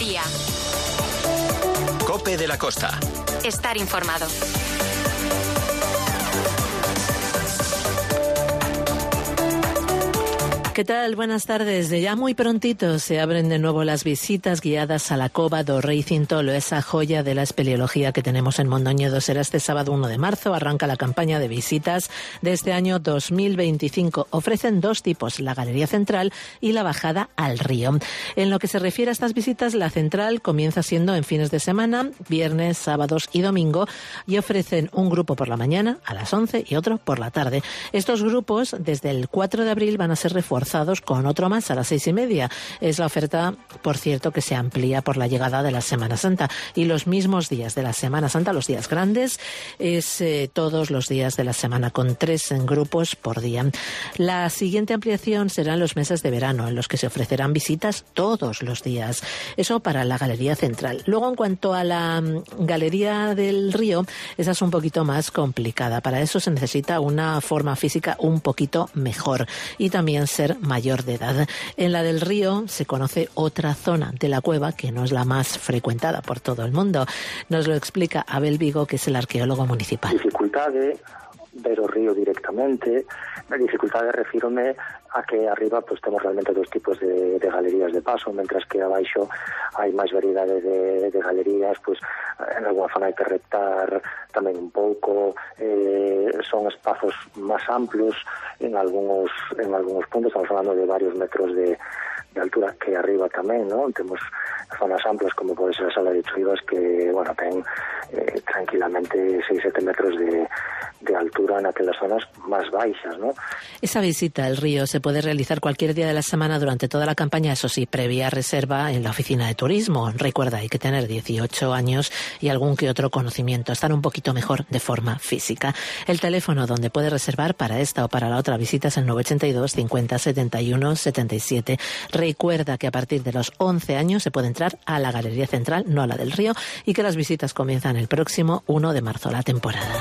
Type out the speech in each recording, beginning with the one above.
Mediodía. COPE de la Costa. Estar informado. ¿Qué tal? Buenas tardes. De ya muy prontito se abren de nuevo las visitas guiadas a la Cova do Rei Cintolo, esa joya de la espeleología que tenemos en Mondoñedo. Será este sábado 1 de marzo. Arranca la campaña de visitas de este año 2025. Ofrecen dos tipos, la Galería Central y la bajada al río. En lo que se refiere a estas visitas, la central comienza siendo en fines de semana, viernes, sábados y domingo, y ofrecen un grupo por la mañana a las 11 y otro por la tarde. Estos grupos, desde el 4 de abril, van a ser reforzados con otro más a las 6:30. Es la oferta, por cierto, que se amplía por la llegada de la Semana Santa. Y los mismos días de la Semana Santa, los días grandes, es todos los días de la semana, con 3 grupos por día. La siguiente ampliación será en los meses de verano, en los que se ofrecerán visitas todos los días. Eso para la Galería Central. Luego, en cuanto a la Galería del Río, esa es un poquito más complicada. Para eso se necesita una forma física un poquito mejor y también ser mayor de edad. En la del Río se conoce otra zona de la cueva que no es la más frecuentada por todo el mundo. Nos lo explica Abel Vigo, que es el arqueólogo municipal. Dificultades ver o río directamente. A dificultades refírome a que arriba pues temos realmente dos tipos de galerías de paso, mentras que abaixo hai máis variedade de galerías, pues en alguna zona hai que reptar tamén un pouco, son espazos máis amplios en algunos puntos, estamos falando de varios metros de altura, que arriba tamén, ¿no? Temos zonas amplias como pode ser a Sala de Choivas, que, bueno, ten tranquilamente 6-7 metros de altura en aquellas zonas más baixas, ¿no? Esa visita al río se puede realizar cualquier día de la semana durante toda la campaña, eso sí, previa reserva en la oficina de turismo. Recuerda, hay que tener 18 años y algún que otro conocimiento, estar un poquito mejor de forma física. El teléfono donde puede reservar para esta o para la otra visita es el 982 50 71 77. Recuerda que a partir de los 11 años se puede entrar a la Galería Central, no a la del Río, y que las visitas comienzan el próximo 1 de marzo, la temporada.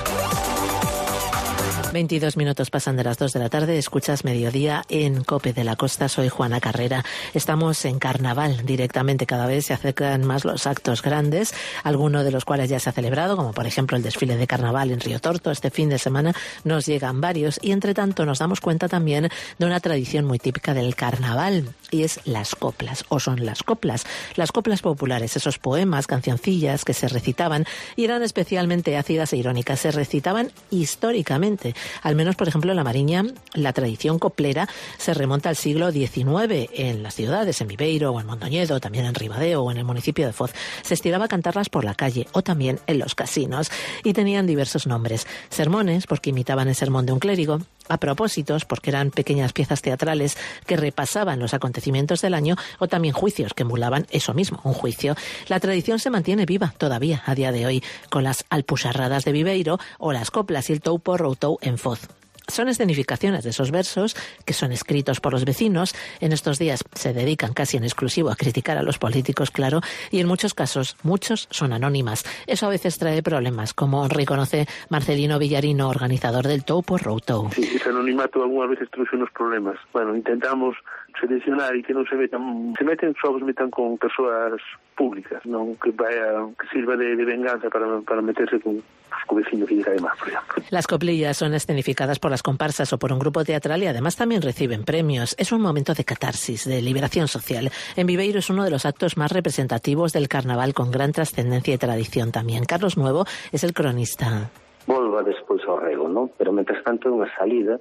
22 minutos pasan de las 2 de la tarde, escuchas Mediodía en COPE de la Costa. Soy Juana Carrera. Estamos en carnaval directamente, cada vez se acercan más los actos grandes, algunos de los cuales ya se ha celebrado, como por ejemplo el desfile de carnaval en Río Torto. Este fin de semana nos llegan varios y entre tanto nos damos cuenta también de una tradición muy típica del carnaval, y es las coplas, o son las coplas populares, esos poemas, cancioncillas que se recitaban y eran especialmente ácidas e irónicas, se recitaban históricamente. Al menos, por ejemplo, en La Mariña, la tradición coplera se remonta al siglo XIX en las ciudades, en Viveiro o en Mondoñedo, también en Ribadeo o en el municipio de Foz. Se estiraba a cantarlas por la calle o también en los casinos y tenían diversos nombres. Sermones, porque imitaban el sermón de un clérigo; a propósitos, porque eran pequeñas piezas teatrales que repasaban los acontecimientos del año; o también juicios, que emulaban eso mismo, un juicio. La tradición se mantiene viva todavía a día de hoy, con las alpuxarradas de Viveiro o las coplas y el toupo routou en Foz. Son escenificaciones de esos versos que son escritos por los vecinos. En estos días se dedican casi en exclusivo a criticar a los políticos, claro, y en muchos casos, muchos son anónimas. Eso a veces trae problemas, como reconoce Marcelino Villarino, organizador del Toupo Routou. Sí, ese anonimato algunas veces trae unos problemas. Bueno, intentamos seleccionar y que non se meten só os metan con persoas públicas, non que sirva de venganza para meterse con vecinos que llega de más, por ejemplo. Las coplillas son escenificadas por las comparsas o por un grupo teatral y además también reciben premios. Es un momento de catarsis, de liberación social. En Viveiro es uno de los actos más representativos del carnaval, con gran trascendencia y tradición también. Carlos Nuevo es el cronista. Volva despois ao rego, non? Pero, mentras tanto, é unha salida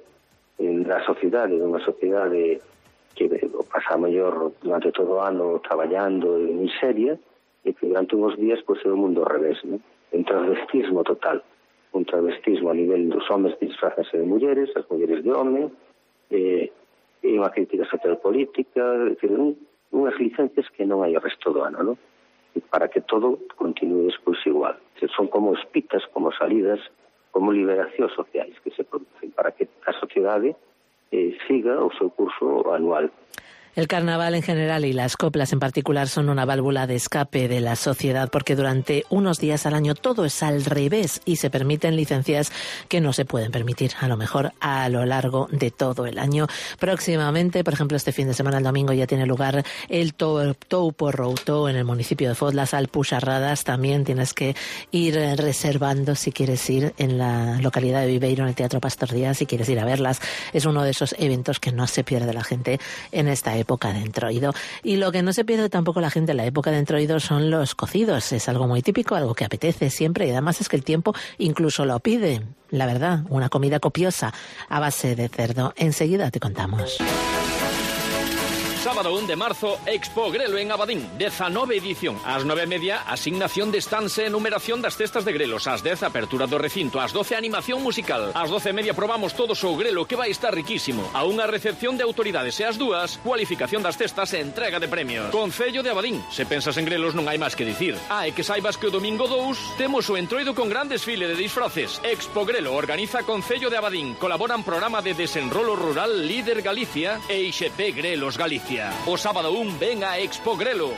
da sociedade, dunha sociedade que pasa mellor durante todo o ano traballando en seria, e que durante uns días pois, é o mundo ao revés, non? Un travestismo total, un travestismo a nivel dos homes que disfrazanse de mulleres, as mulleres de home, e unha crítica social política, unhas licencias que non hai o resto do ano, non? Para que todo continúe despois igual. Son como espitas, como salidas, como liberacións sociais que se producen para que a sociedade siga o seu curso anual. El carnaval en general y las coplas en particular son una válvula de escape de la sociedad porque durante unos días al año todo es al revés y se permiten licencias que no se pueden permitir a lo mejor a lo largo de todo el año. Próximamente, por ejemplo, este fin de semana, el domingo, ya tiene lugar el Tou por Routó en el municipio de Foz, las Alpuxarradas. También tienes que ir reservando si quieres ir en la localidad de Viveiro, en el Teatro Pastor Díaz, si quieres ir a verlas. Es uno de esos eventos que no se pierde la gente en esta época de entroido. Y lo que no se pierde tampoco la gente en la época de entroido son los cocidos. Es algo muy típico, algo que apetece siempre y además es que el tiempo incluso lo pide. La verdad, una comida copiosa a base de cerdo. Enseguida te contamos. Sábado 1 de marzo, Expo Grelo en Abadín, 19 edición. Ás 9:30, asignación de stands e enumeración das cestas de grelos. Ás 10, apertura do recinto. Ás 12, animación musical. Ás 12:30, probamos todos o grelo, que vai estar riquísimo. A unha recepción de autoridades e ás 2, cualificación das cestas e entrega de premios. Concello de Abadín. Se pensas en grelos non hai máis que dicir. E que saibas que o domingo 2 temos o entroido con gran desfile de disfraces. Expo Grelo organiza Concello de Abadín. Colaboran programa de desenrolo rural Líder Galicia e IXP Grelos Galicia. O sábado 1 ven a Expo Grelo.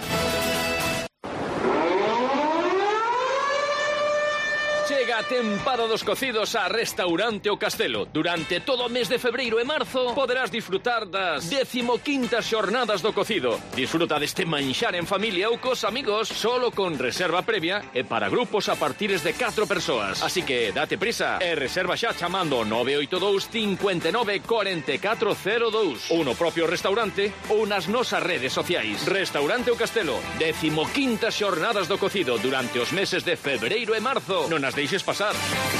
Chega a tempada dos cocidos a Restaurante O Castelo. Durante todo o mes de febreiro e marzo poderás disfrutar das 15ª xornadas do cocido. Disfruta deste manxar en familia ou cos amigos solo con reserva previa e para grupos a partires de 4 persoas. Así que date prisa e reserva xa chamando 982 59 4402 ou no propio restaurante ou nas nosas redes sociais. Restaurante O Castelo, 15ª xornadas do cocido durante os meses de febreiro e marzo. Non as deixes pasar.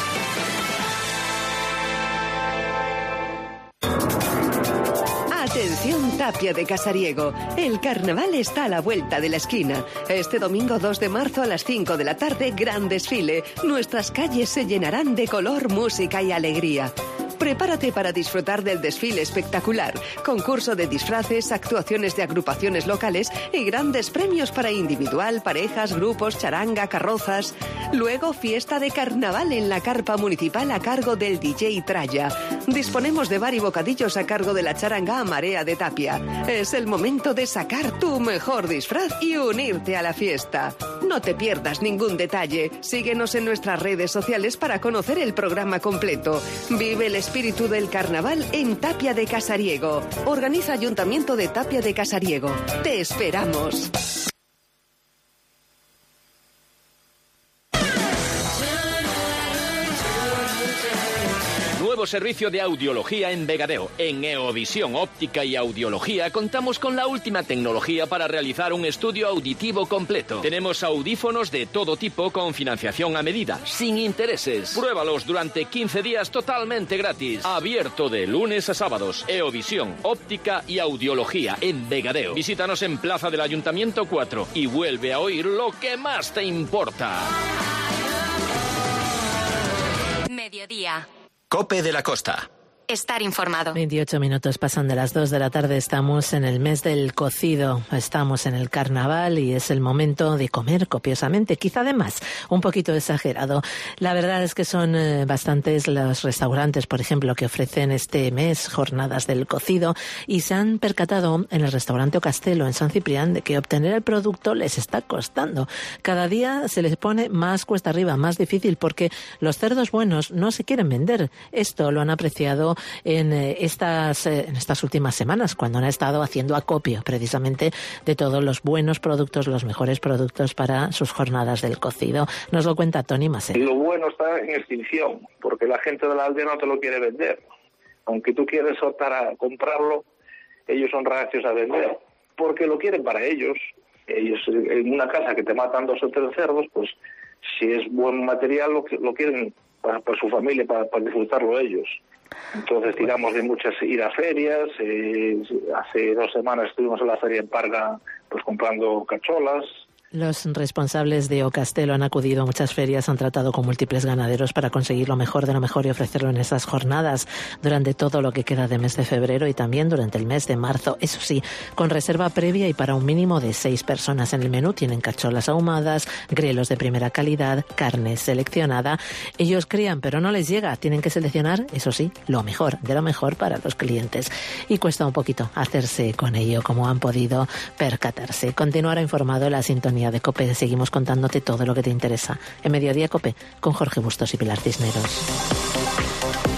Atención, Tapia de Casariego. El carnaval está a la vuelta de la esquina. Este domingo 2 de marzo a las 5 de la tarde, gran desfile. Nuestras calles se llenarán de color, música y alegría. Prepárate para disfrutar del desfile espectacular, concurso de disfraces, actuaciones de agrupaciones locales y grandes premios para individual, parejas, grupos, charanga, carrozas. Luego, fiesta de carnaval en la carpa municipal a cargo del DJ Tralla. Disponemos de bar y bocadillos a cargo de la charanga a Marea de Tapia. Es el momento de sacar tu mejor disfraz y unirte a la fiesta. No te pierdas ningún detalle. Síguenos en nuestras redes sociales para conocer el programa completo. Vive el espíritu del carnaval en Tapia de Casariego. Organiza Ayuntamiento de Tapia de Casariego. Te esperamos. Nuevo servicio de audiología en Vegadeo. En Eovisión Óptica y Audiología contamos con la última tecnología para realizar un estudio auditivo completo. Tenemos audífonos de todo tipo con financiación a medida, sin intereses. Pruébalos durante 15 días totalmente gratis. Abierto de lunes a sábados. Eovisión Óptica y Audiología en Vegadeo. Visítanos en Plaza del Ayuntamiento 4 y vuelve a oír lo que más te importa. Mediodía. COPE de la Costa. Estar informado. 28 minutos pasan de las 2 de la tarde. Estamos en el mes del cocido. Estamos en el carnaval y es el momento de comer copiosamente. Quizá además un poquito exagerado. La verdad es que son bastantes los restaurantes, por ejemplo, que ofrecen este mes jornadas del cocido y se han percatado en el restaurante O Castelo en San Ciprián de que obtener el producto les está costando. Cada día se les pone más cuesta arriba, más difícil porque los cerdos buenos no se quieren vender. Esto lo han apreciado en estas últimas semanas, cuando han estado haciendo acopio precisamente de todos los buenos productos, los mejores productos para sus jornadas del cocido. Nos lo cuenta Tony Masé. Lo bueno está en extinción, porque la gente de la aldea no te lo quiere vender. Aunque tú quieres optar a comprarlo, ellos son reacios a vender, porque lo quieren para ellos. Ellos, en una casa que te matan 2 o 3 cerdos, pues si es buen material, lo quieren para su familia, para disfrutarlo ellos. Entonces tiramos de muchas ir a ferias. Hace 2 semanas estuvimos en la feria en Parga pues comprando cacholas, Los responsables de O Castelo han acudido a muchas ferias, han tratado con múltiples ganaderos para conseguir lo mejor de lo mejor y ofrecerlo en esas jornadas durante todo lo que queda de mes de febrero y también durante el mes de marzo. Eso sí, con reserva previa y para un mínimo de 6 personas. En el menú tienen cacholas ahumadas, grelos de primera calidad, carne seleccionada. Ellos crían, pero no les llega. Tienen que seleccionar, eso sí, lo mejor de lo mejor para los clientes. Y cuesta un poquito hacerse con ello, como han podido percatarse. Continuará informado la sintonía de COPE. Seguimos contándote todo lo que te interesa en Mediodía COPE con Jorge Bustos y Pilar Cisneros.